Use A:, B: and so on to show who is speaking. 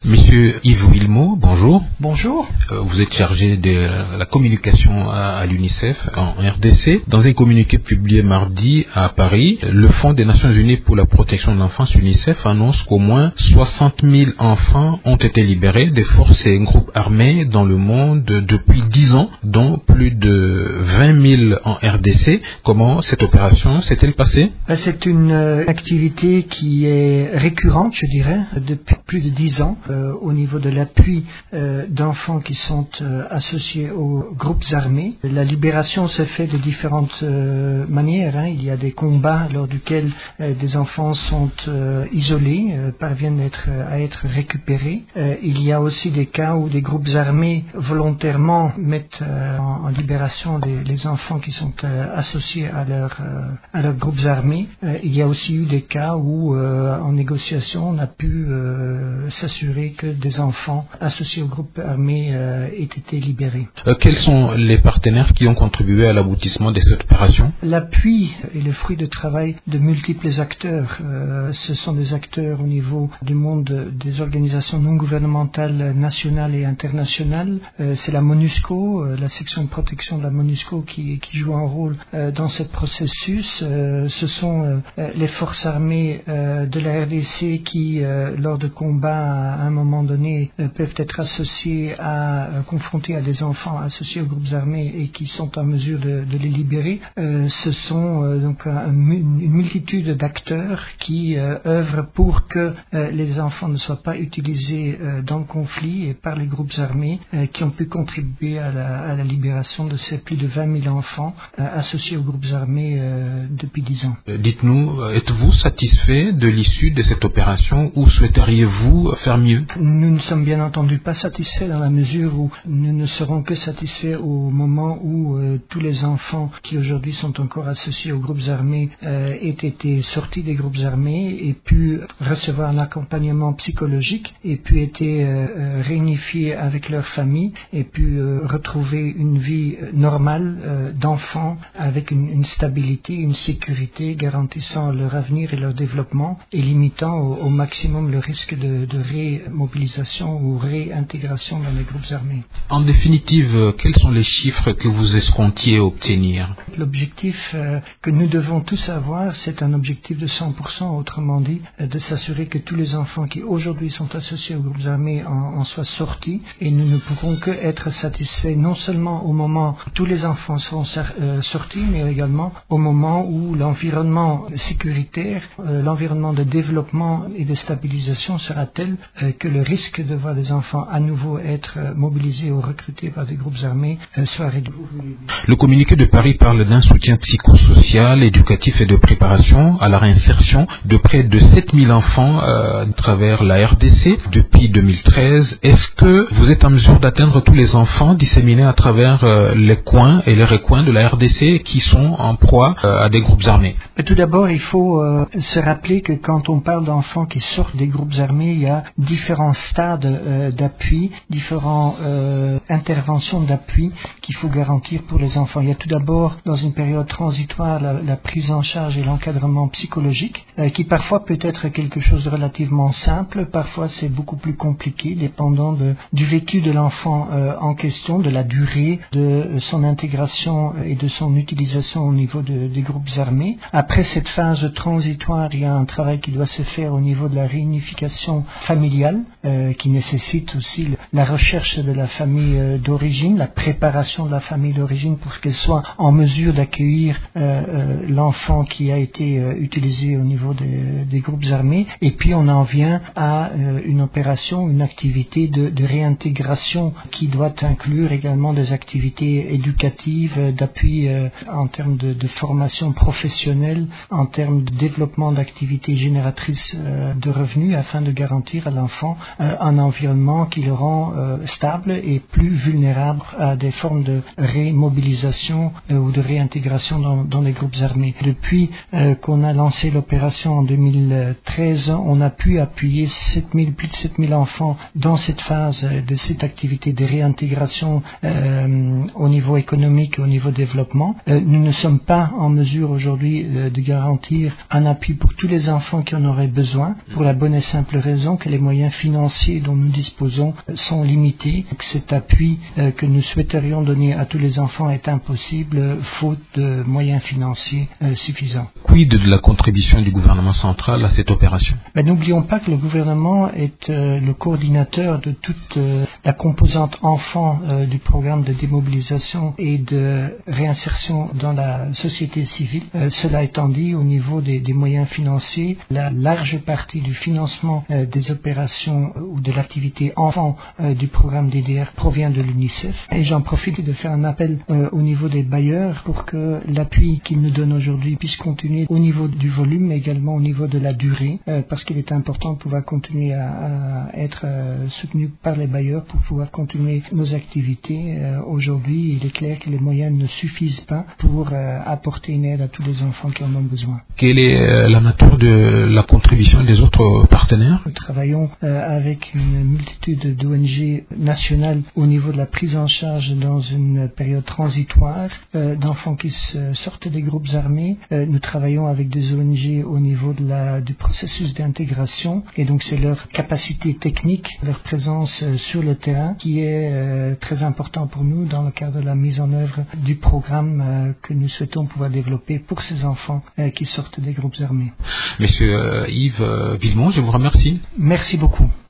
A: Monsieur Yves Wilmot, bonjour.
B: Bonjour.
A: Vous êtes chargé de la communication à l'UNICEF en RDC. Dans un communiqué publié mardi à Paris, le Fonds des Nations Unies pour la protection de l'enfance, UNICEF, annonce qu'au moins 60 000 enfants ont été libérés des forces et groupes armés dans le monde depuis 10 ans, dont plus de 20 000 en RDC. Comment cette opération s'est-elle passée?
B: C'est une activité qui est récurrente, je dirais, depuis plus de 10 ans. Au niveau de l'appui d'enfants qui sont associés aux groupes armés. La libération se fait de différentes manières. Il y a des combats lors duquel des enfants sont isolés, parviennent à être récupérés. Il y a aussi des cas où des groupes armés volontairement mettent en libération les enfants qui sont associés à leurs groupes armés. Il y a aussi eu des cas où en négociation on a pu s'assurer que des enfants associés au groupe armé aient été libérés.
A: Quels sont les partenaires qui ont contribué à l'aboutissement de cette opération?
B: L'appui est le fruit de travail de multiples acteurs. Ce sont des acteurs au niveau du monde des organisations non gouvernementales nationales et internationales. C'est la MONUSCO, la section de protection de la MONUSCO qui joue un rôle dans ce processus. Ce sont les forces armées de la RDC qui, lors de combats à un moment donné, peuvent être confrontés à des enfants associés aux groupes armés et qui sont en mesure de les libérer. Ce sont donc une multitude d'acteurs qui œuvrent pour que les enfants ne soient pas utilisés dans le conflit et par les groupes armés qui ont pu contribuer à la libération de ces plus de 20 000 enfants associés aux groupes armés depuis 10 ans.
A: Dites-nous, êtes-vous satisfait de l'issue de cette opération ou souhaiteriez-vous faire mieux?
B: Nous ne sommes bien entendu pas satisfaits dans la mesure où nous ne serons que satisfaits au moment où tous les enfants qui aujourd'hui sont encore associés aux groupes armés aient été sortis des groupes armés et pu recevoir un accompagnement psychologique et pu être réunifiés avec leur famille et pu retrouver une vie normale d'enfants avec une stabilité, une sécurité garantissant leur avenir et leur développement et limitant au maximum le risque de mobilisation ou réintégration dans les groupes armés.
A: En définitive, quels sont les chiffres que vous escomptiez obtenir?
B: L'objectif que nous devons tous avoir, c'est un objectif de 100%, autrement dit, de s'assurer que tous les enfants qui aujourd'hui sont associés aux groupes armés en soient sortis, et nous ne pourrons que être satisfaits non seulement au moment où tous les enfants seront sortis, mais également au moment où l'environnement sécuritaire, l'environnement de développement et de stabilisation sera tel que le risque de voir des enfants à nouveau être mobilisés ou recrutés par des groupes armés soit réduit.
A: Le communiqué de Paris parle d'un soutien psychosocial, éducatif et de préparation à la réinsertion de près de 7 000 enfants à travers la RDC depuis 2013. Est-ce que vous êtes en mesure d'atteindre tous les enfants disséminés à travers les coins et les recoins de la RDC qui sont en proie à des groupes armés?
B: Tout d'abord, il faut se rappeler que quand on parle d'enfants qui sortent des groupes armés, il y a différents stades d'appui, différentes interventions d'appui qu'il faut garantir pour les enfants. Il y a tout d'abord, dans une période transitoire, la prise en charge et l'encadrement psychologique, qui parfois peut être quelque chose de relativement simple, parfois c'est beaucoup plus compliqué, dépendant du vécu de l'enfant en question, de la durée de son intégration et de son utilisation au niveau des groupes armés. Après cette phase transitoire, il y a un travail qui doit se faire au niveau de la réunification familiale, qui nécessite aussi la recherche de la famille d'origine, la préparation de la famille d'origine pour qu'elle soit en mesure d'accueillir l'enfant qui a été utilisé au niveau des groupes armés. Et puis on en vient à une opération, une activité de réintégration qui doit inclure également des activités éducatives, d'appui en termes de formation professionnelle, en termes de développement d'activités génératrices de revenus afin de garantir à l'enfant un environnement qui le rend stable et plus vulnérable à des formes de rémobilisation ou de réintégration dans les groupes armés. Depuis qu'on a lancé l'opération en 2013, on a pu appuyer plus de 7000 enfants dans cette phase de cette activité de réintégration au niveau économique et au niveau développement. Nous ne sommes pas en mesure aujourd'hui de garantir un appui pour tous les enfants qui en auraient besoin, pour la bonne et simple raison que les moyens financiers financiers dont nous disposons sont limités. Donc, cet appui que nous souhaiterions donner à tous les enfants est impossible faute de moyens financiers suffisants.
A: Quid de la contribution du gouvernement central à cette opération?
B: N'oublions pas que le gouvernement est le coordinateur de toute la composante enfant du programme de démobilisation et de réinsertion dans la société civile. Cela étant dit, au niveau des moyens financiers, la large partie du financement des opérations ou de l'activité enfant du programme DDR provient de l'UNICEF. Et j'en profite de faire un appel au niveau des bailleurs pour que l'appui qu'ils nous donnent aujourd'hui puisse continuer au niveau du volume, mais également au niveau de la durée, parce qu'il est important de pouvoir continuer à être soutenu par les bailleurs pour pouvoir continuer nos activités. Aujourd'hui, il est clair que les moyens ne suffisent pas pour apporter une aide à tous les enfants qui en ont besoin.
A: Quelle est la nature de la contribution des autres partenaires?
B: Nous travaillons avec une multitude d'ONG nationales au niveau de la prise en charge dans une période transitoire d'enfants qui sortent des groupes armés. Nous travaillons avec des ONG au niveau du processus d'intégration, et donc c'est leur capacité technique, leur présence sur le terrain qui est très important pour nous dans le cadre de la mise en œuvre du programme que nous souhaitons pouvoir développer pour ces enfants qui sortent des groupes armés.
A: Monsieur Yves Villemont, je vous remercie.
B: Merci beaucoup.